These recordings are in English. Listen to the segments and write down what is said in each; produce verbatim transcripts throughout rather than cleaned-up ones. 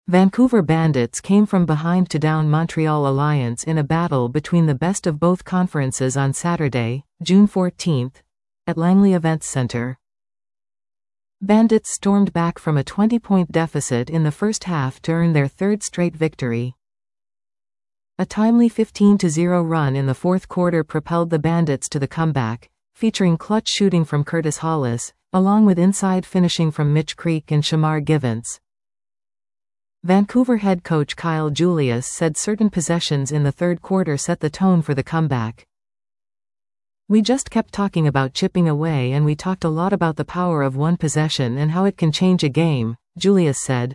Vancouver Bandits came from behind to down Montreal Alliance in a battle between the best of both conferences on Saturday, June fourteenth, at Langley Events Centre. Bandits stormed back from a twenty-point deficit in the first half to earn their third straight victory. A timely fifteen to zero run in the fourth quarter propelled the Bandits to the comeback, featuring clutch shooting from Curtis Hollis, along with inside finishing from Mitch Creek and Shamar Givens. Vancouver head coach Kyle Julius said certain possessions in the third quarter set the tone for the comeback. "We just kept talking about chipping away, and we talked a lot about the power of one possession and how it can change a game," Julius said.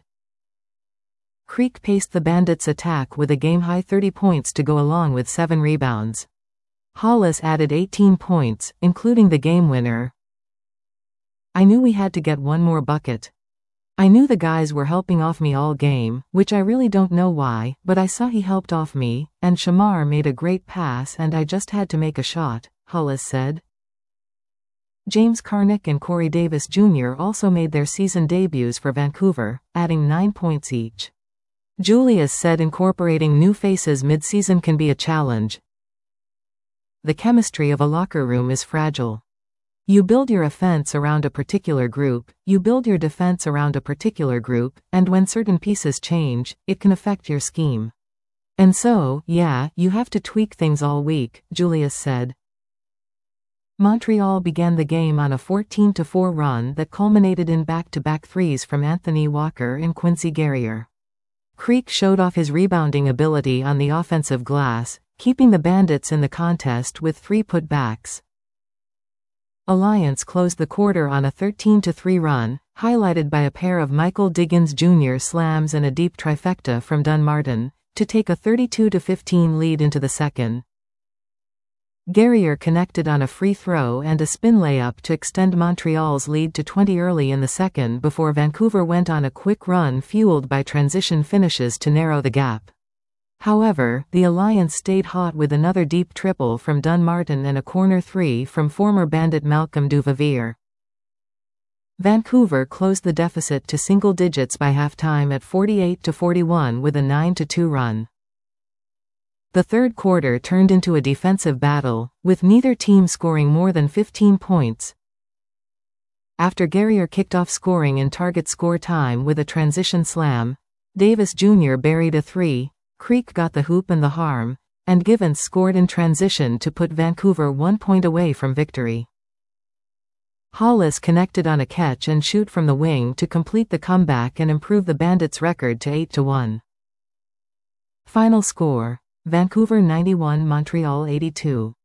Creek paced the Bandits' attack with a game-high thirty points to go along with seven rebounds. Hollis added eighteen points, including the game winner. "I knew we had to get one more bucket. I knew the guys were helping off me all game, which I really don't know why, but I saw he helped off me, and Shamar made a great pass and I just had to make a shot," Hollis said. James Karnick and Corey Davis Junior also made their season debuts for Vancouver, adding nine points each. Julius said incorporating new faces mid-season can be a challenge. "The chemistry of a locker room is fragile. You build your offense around a particular group, you build your defense around a particular group, and when certain pieces change, it can affect your scheme. And so, yeah, you have to tweak things all week," Julius said. Montreal began the game on a fourteen to four run that culminated in back-to-back threes from Anthony Walker and Quincy Guerrier. Creek showed off his rebounding ability on the offensive glass, keeping the Bandits in the contest with three putbacks. Alliance closed the quarter on a thirteen to three run, highlighted by a pair of Michael Diggins Junior slams and a deep trifecta from Dunmartin, to take a thirty-two to fifteen lead into the second. Guerrier connected on a free throw and a spin layup to extend Montreal's lead to twenty early in the second before Vancouver went on a quick run fueled by transition finishes to narrow the gap. However, the Alliance stayed hot with another deep triple from Dunmartin and a corner three from former Bandit Malcolm Duvavere. Vancouver closed the deficit to single digits by halftime at forty-eight to forty-one with a nine to two run. The third quarter turned into a defensive battle, with neither team scoring more than fifteen points. After Guerrier kicked off scoring in target score time with a transition slam, Davis Junior buried a three, Creek got the hoop and the harm, and Givens scored in transition to put Vancouver one point away from victory. Hollis connected on a catch and shoot from the wing to complete the comeback and improve the Bandits' record to eight to one. Final score: Vancouver ninety-one, Montreal eighty-two.